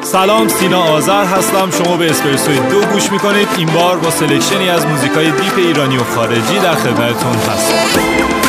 سلام، سینا آذر هستم. شما به اسپرسوی 2 گوش میکنید. این بار با سلکشنی از موزیکای دیپ ایرانی و خارجی در خدمتتون هستم.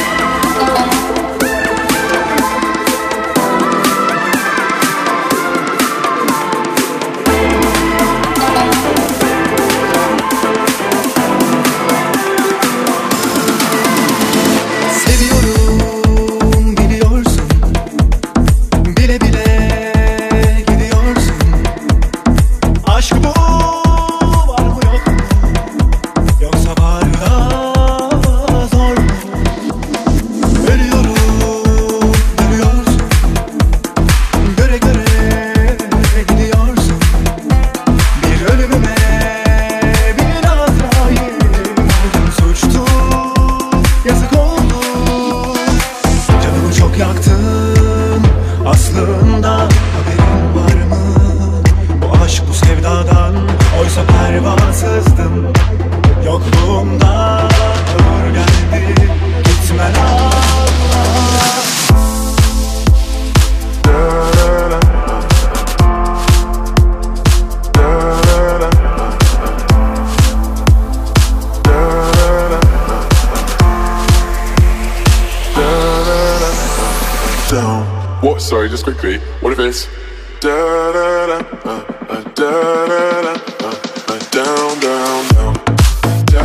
What? Sorry, just quickly. What if it's da da da da da da down down down da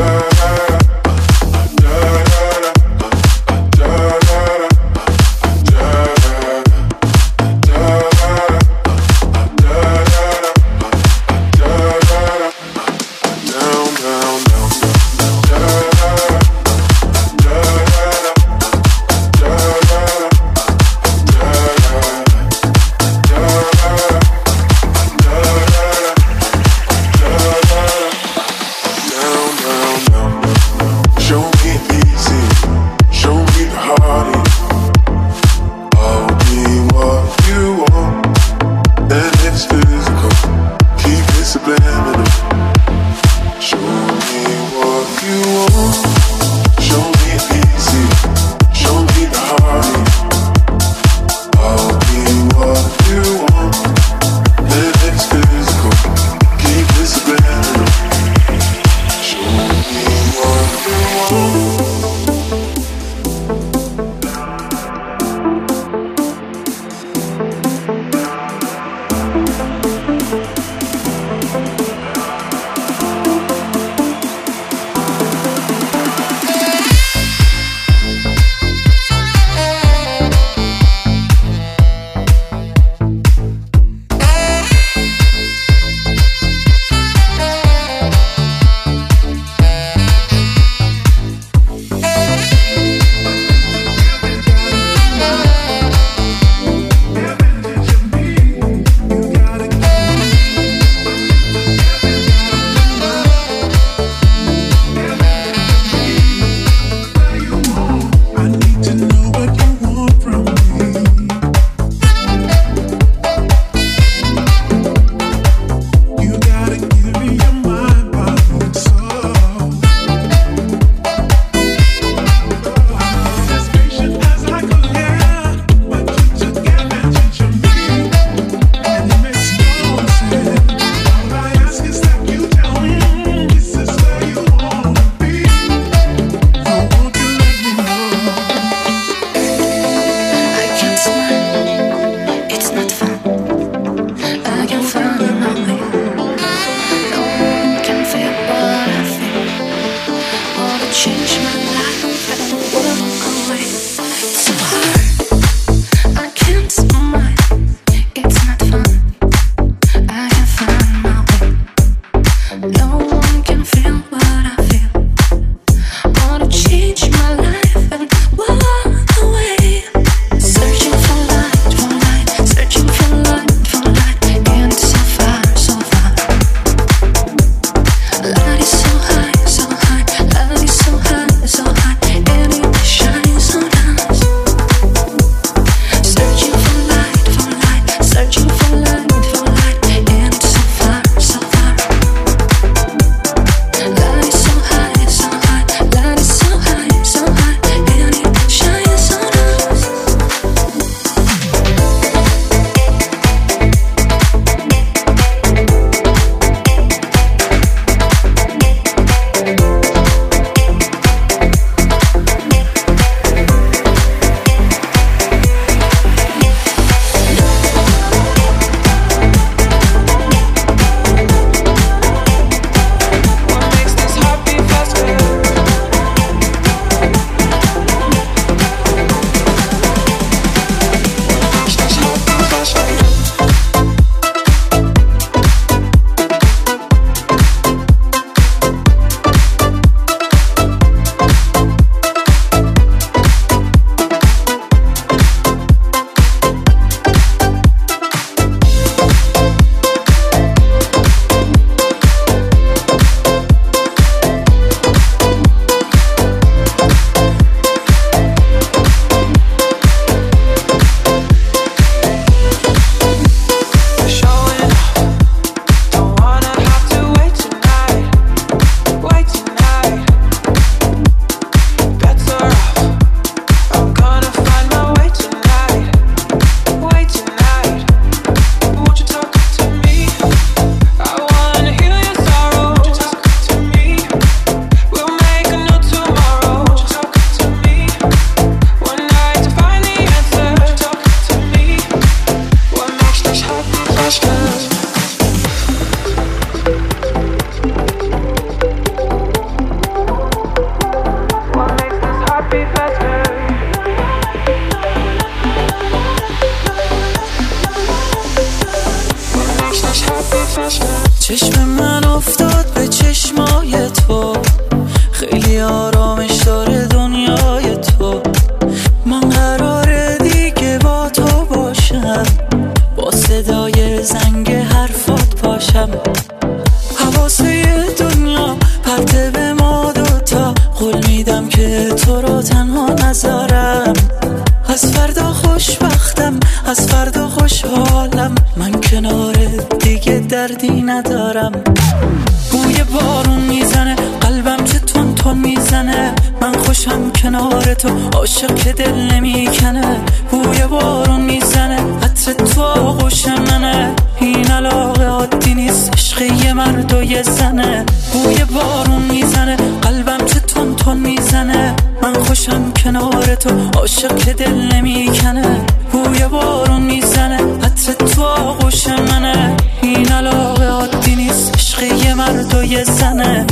چشم من افتاد به چشمای تو، خیلی آرامش داره دنیای تو. من قراره دیگه با تو باشم، با صدای زنگ حرفات پاشم. حواسه دنیا پرته به ما دوتا، قول میدم که تو رو تنها نذارم. از فردا خوشبختم، از فردا خوشحالم، من کنارت دیگه دردی ندارم. بوی بارون میزنه قلبم چه تون تون میزنه، من خوشم کنار تو، عاشق که دل نمیکنه. بوی بارون میزنه عطر تو آغوش منه، این علاقه عادی نیست، عشق یه مرد و یه زنه. بوی بارون میزنه قلبم چه تون تون میزنه، من خوشم کنار تو، عاشق که دل نمیکنه. بوی بارون میزنه عطر تو آغوش منه، این علاقه عادی نیست، عشق یه مرد و یه زنه.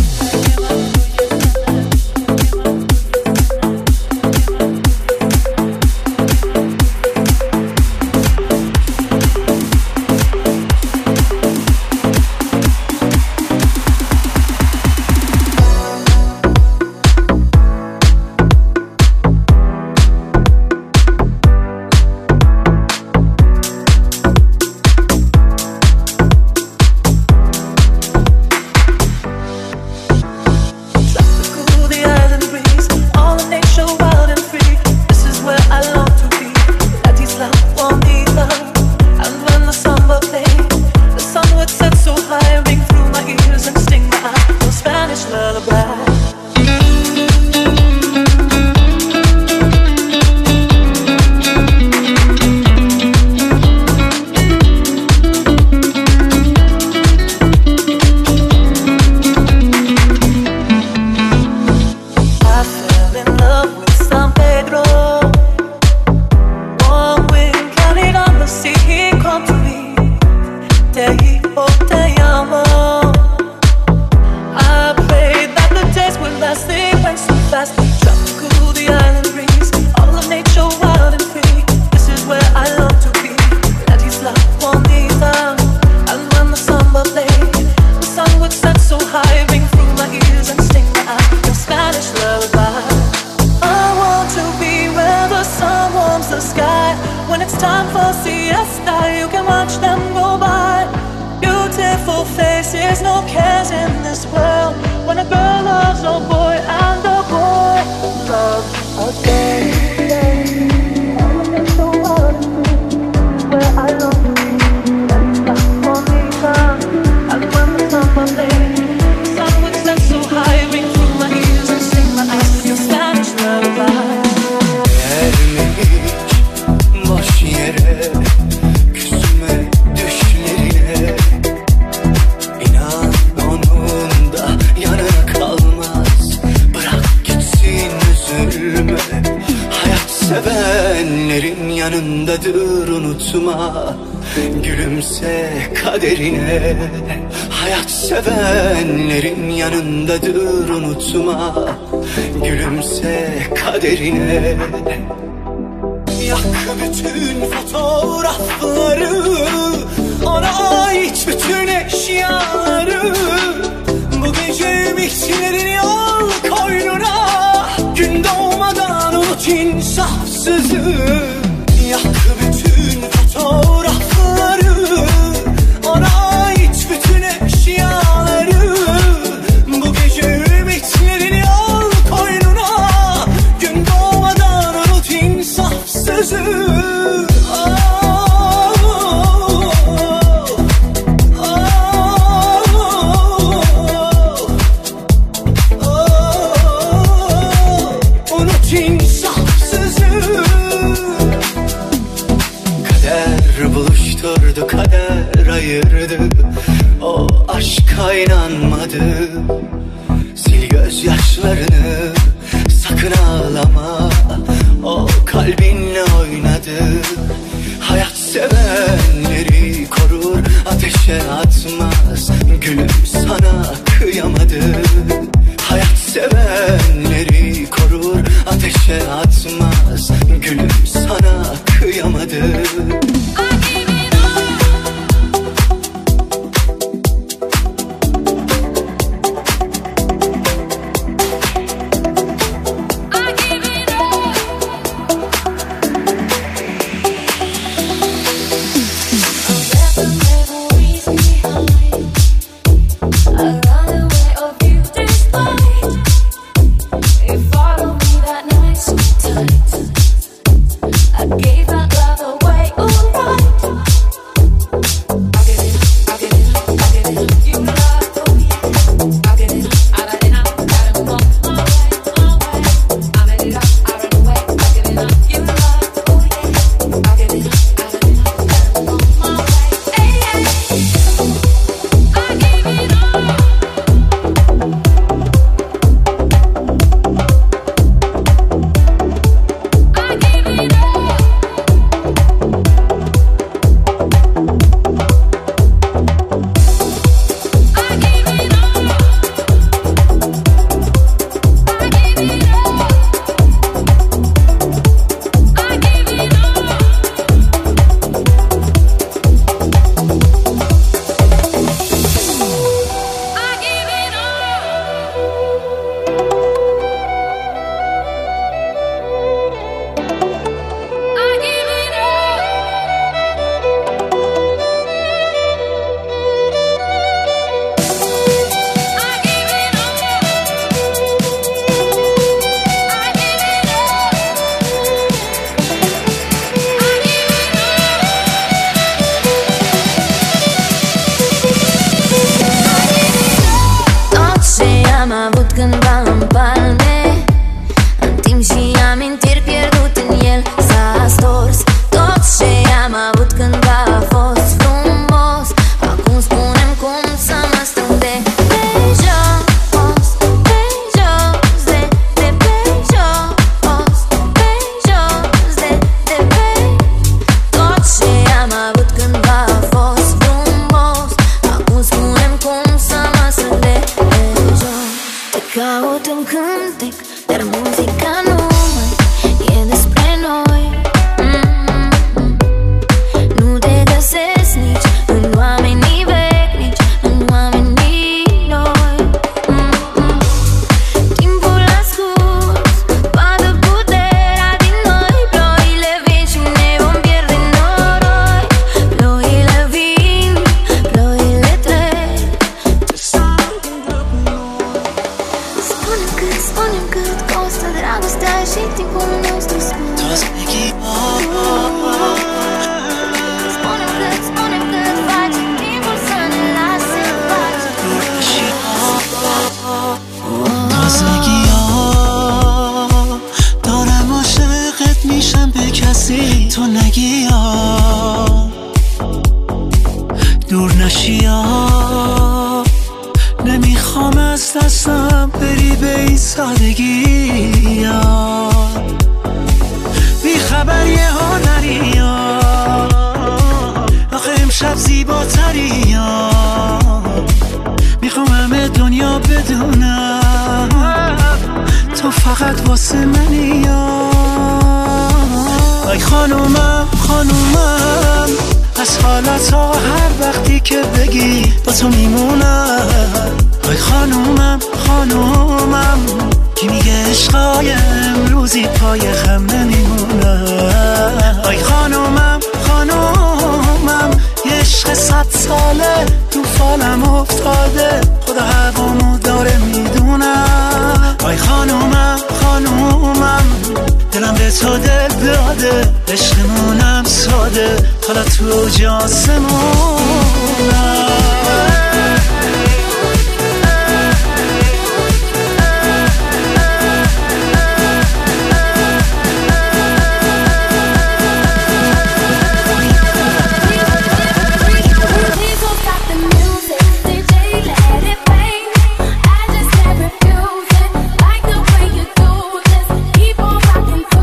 yanındadır unutma, gülümse kaderine. Hayat sevenlerin yanındadır unutma, gülümse kaderine. Yak bütün fotoğrafları, ona ait bütün eşyaları. Bu gece ümitlerini al koynuna, gün doğmadan unut insafsızı. Yak bütün fotoğrafları, ona ait bütün eşyaları. Bu gece ümitlerini al koynuna, gün doğmadan unut insafsızı. Kader ayırdı, o aşka inanmadı. Sil gözyaşlarını, sakın ağlama, o kalbinle oynadı. Hayat sevenleri korur, ateşe atmaz, gülüm sana kıyamadı. Hayat sevenleri korur, ateşe atmaz. Gülüm sana kıyamadım.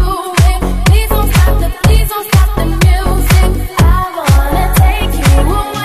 Please don't stop the music. I wanna take you away.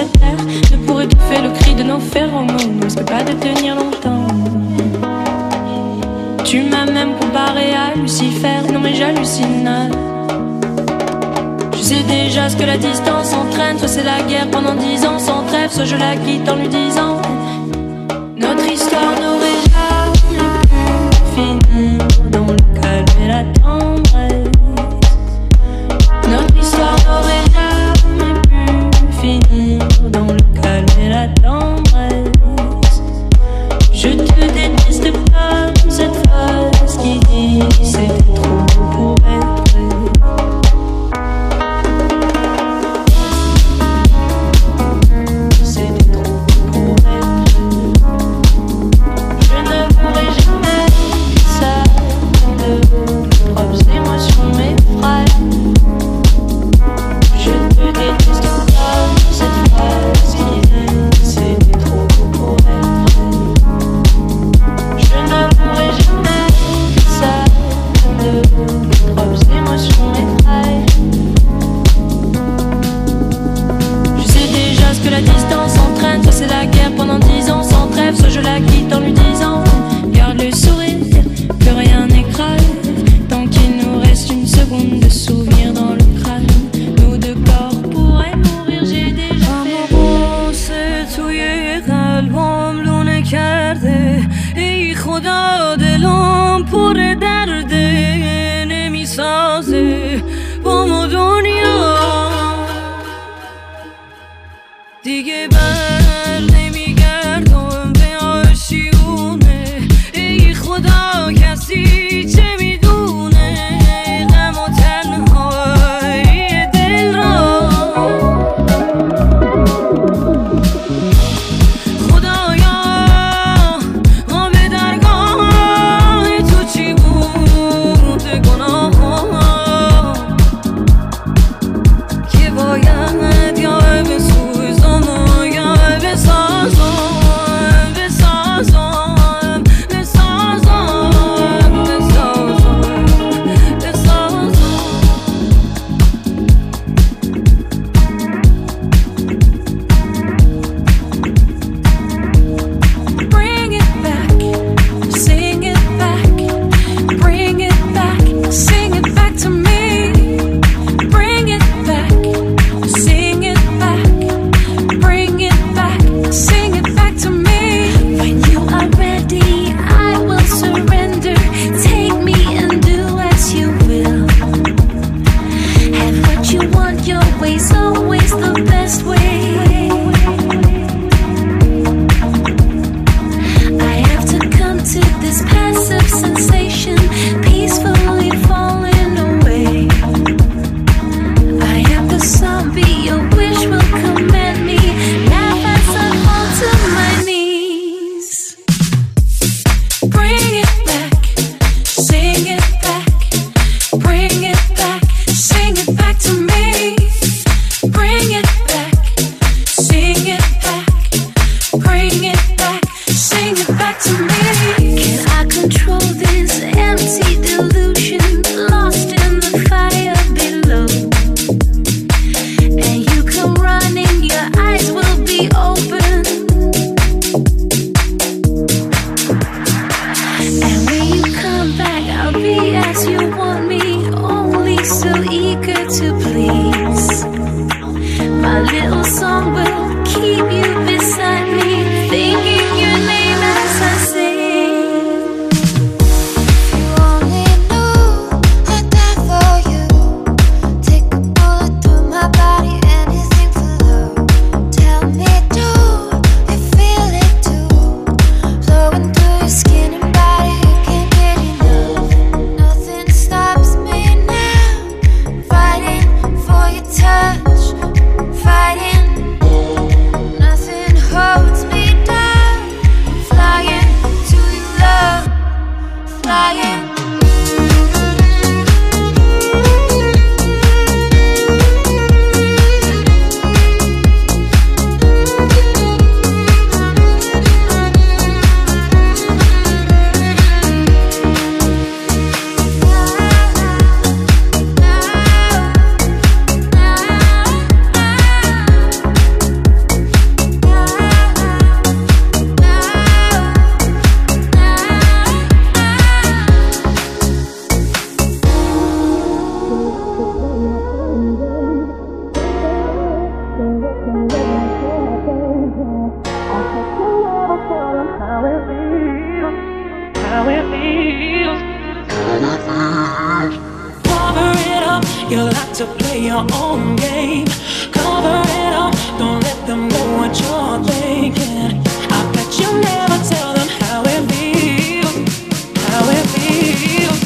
cette terre ne pourrait étouffer le cri de nos phéromones. Ne risque pas de tenir longtemps. Tu m'as même comparé à Lucifer. Non mais j'hallucine. Je sais déjà ce que la distance entraîne. Soit c'est la guerre pendant 10 ans sans trêve, soit je la quitte en lui disant notre histoire n'aurait jamais pu finir dans le calme et la tendresse. Notre histoire n'aurait jamais pu finir dans le calme et la tendresse. Je te déteste pas, cette phrase qui dit c'était trop beau pour être vrai. C'était trop beau pour être vrai. Je ne pourrai jamais ça de mes propres émotions m'effraient. Je te déteste pas, cette phrase qui dit c'était trop beau pour être vrai. Je ne pourrai jamais ça de mes propres émotions m'effraient. Je sais déjà ce que la distance entraîne. Soit c'est la guerre pendant 10 ans sans trêve, soit je la quitte en lui disant garde le sourire, que rien n'écrase. Tant qu'il nous reste une seconde de souvenir dans le crâne, nos deux corps pourraient mourir. J'ai déjà fait توی قلبم لونه کرده ای خدا دلم پر درده نمیسازه با ما دنیا دیگه بر نمیگردم به آشیونه ای خدا کسی چه میدونه غم و تنهایی دل را خدایا ما به درگاه تو چی بود گناه که باید یا بسوزم و یا بسازم like to play your own game. Cover it up, don't let them know what you're thinking. I bet you never tell them how it feels, how it feels.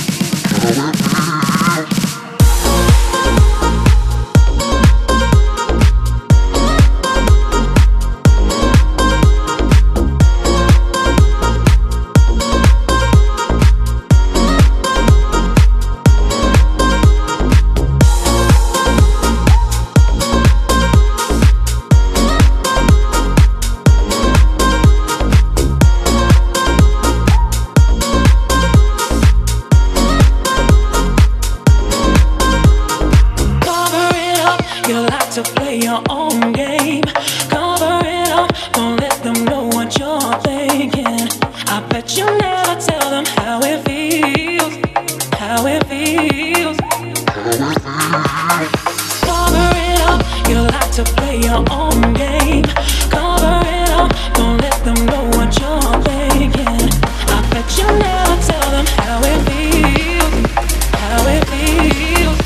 To play your own game, cover it up, don't let them know what you're thinking. I bet you never tell them how it feels, how it feels. Cover it up, you like to play your own game. Cover it up, don't let them know what you're thinking. I bet you never tell them how it feels, how it feels.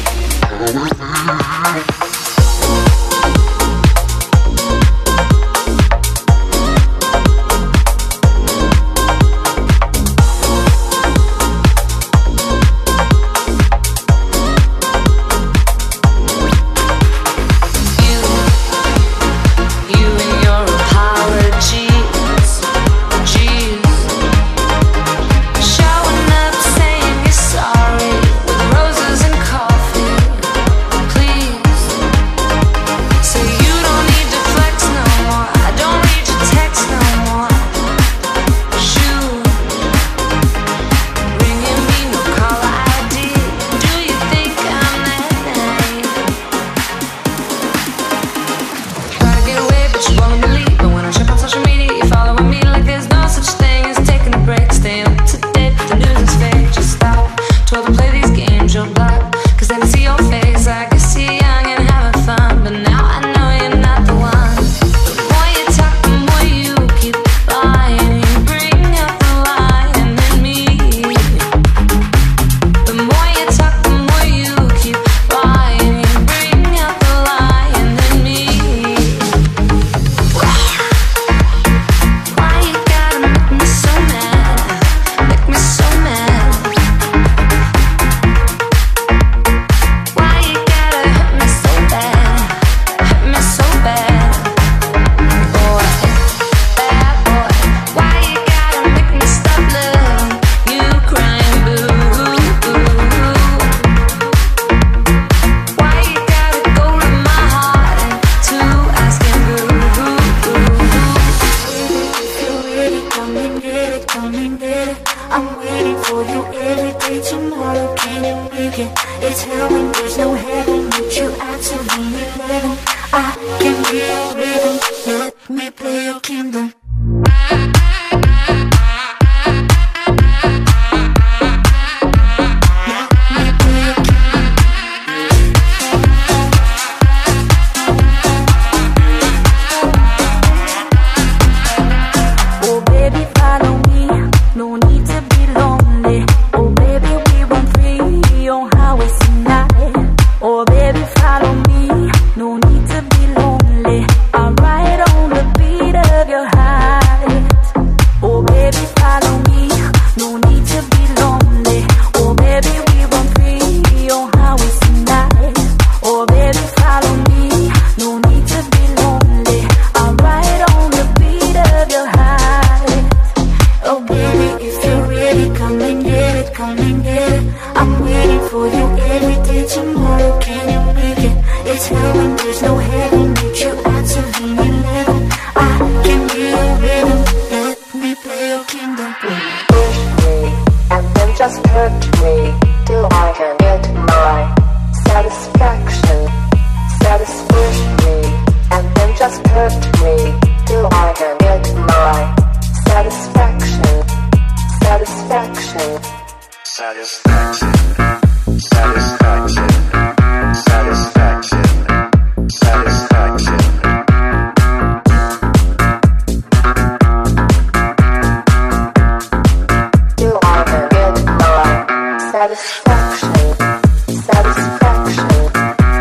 Satisfaction.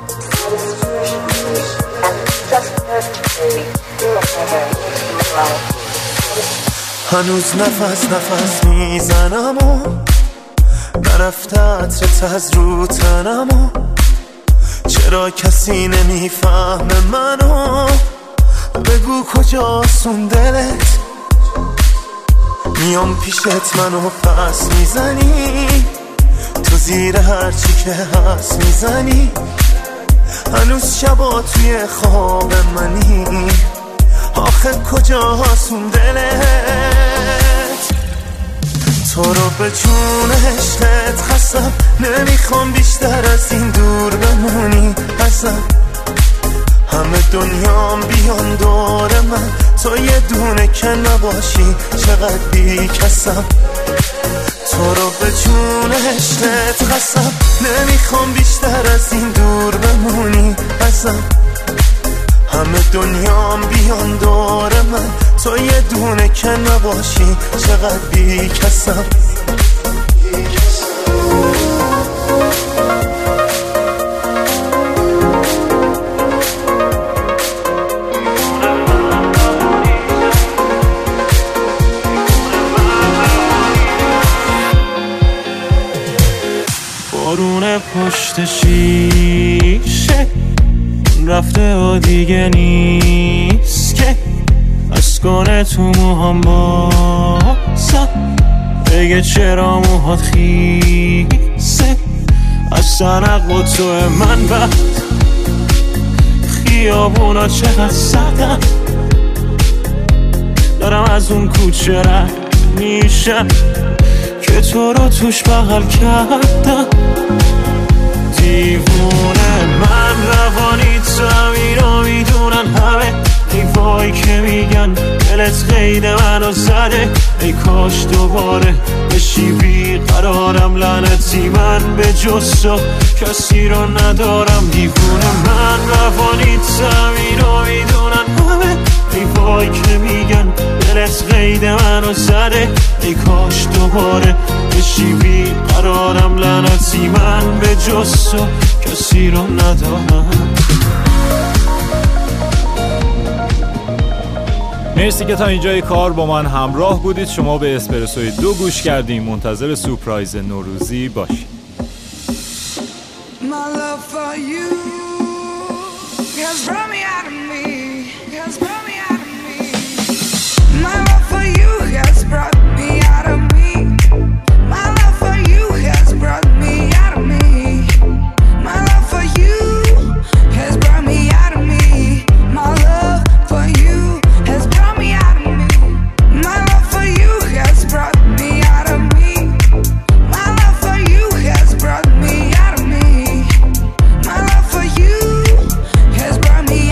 هنوز نفس میزنم و نرفته عطرت از رو تنم و چرا کسی نمیفهمه منو بگو کجاست اون دلت میام پیشت منو پس میزنی تو زیر هرچی که هست میزنی هنوز شبا توی خواب منی آخه کجاست اون دلت تو رو به جون عشقت خستم نمیخوام بیشتر از این دور بمونی ازم همه دنیام بیان دور من تو یه دونه که نباشی چقدر بی کسم تو رو به جون عشقت خستم نمیخوام بیشتر از این دور بمونی ازم همه دنیام بیان دور من تو یه دونه که نباشی چقدر بی کسم بارون پشت شیشه رفته و دیگه نیست که از کنه تو موهام باسم بگه چرا موهات خیسه از سنق و تو من بعد خیابونا چقدر سردم دارم از اون کوچه رد میشم که تو رو توش بغل کردم دیوونه من روانی تو اینو میدونن همه دیوایی که میگن دلت قید منو زده ای کاش دوباره بشی بیقرارم لعنتی من به جز تو کسی رو ندارم دیوونه من روانی تو اینو میدونن همه دیوایی که میگن دلت قید منو زده ای کاش دوباره بشی بیقرارم لعنتی من به جز تو کسی رو ندارم. مرسی که تا اینجای کار با من همراه بودید. شما به اسپرسوی 2 گوش کردیم. منتظر سورپرایز نوروزی باشید. Brought me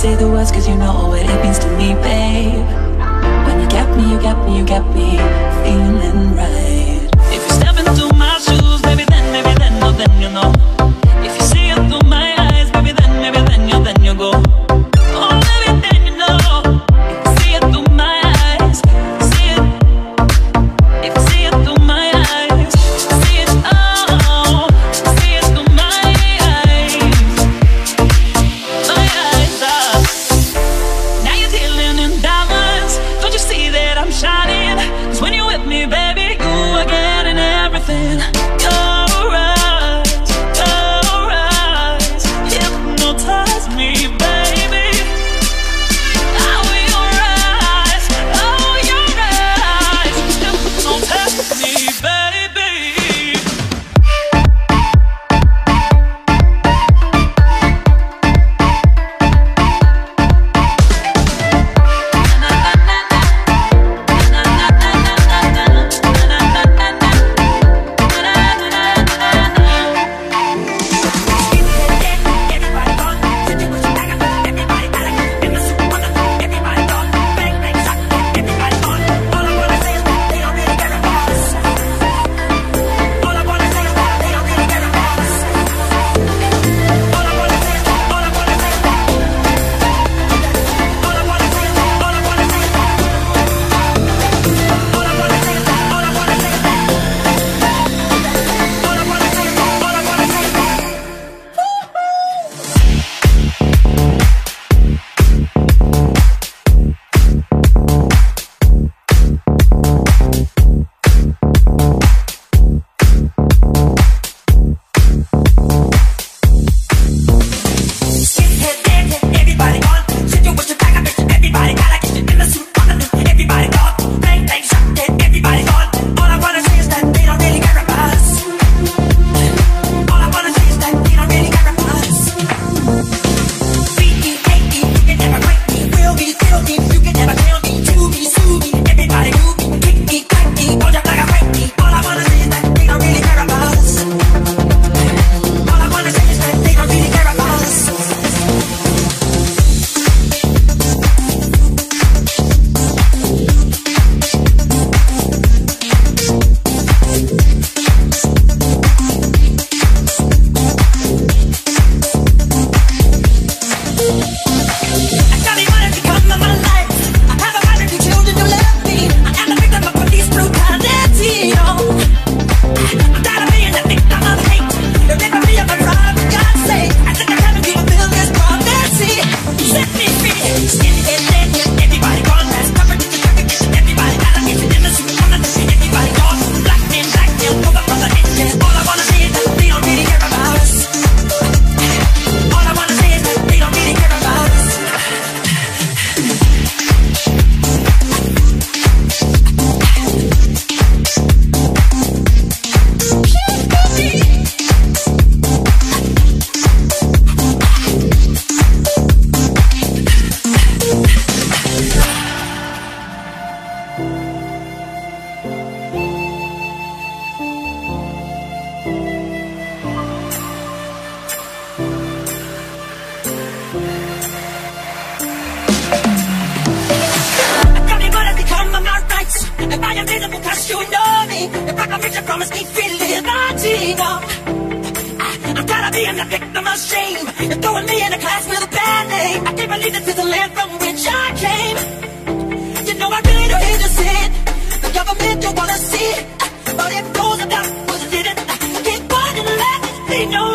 say the words, cause you know what it means to me, babe. When you got me, you got me, you got me feeling right. If you step into my shoes, maybe then, no, then you know. If you see it through my eyes, maybe then you go. Oh, maybe then you know. If you see it through my eyes, see it. If you see it through my eyes, see it, oh, see it through my eyes. My eyes are. Now you're dealing in diamonds. Don't you see that I'm shining? 'Cause when you're with me, baby, you are getting everything. Your eyes hypnotize me, baby. Oh, your eyes hypnotize me, baby. They know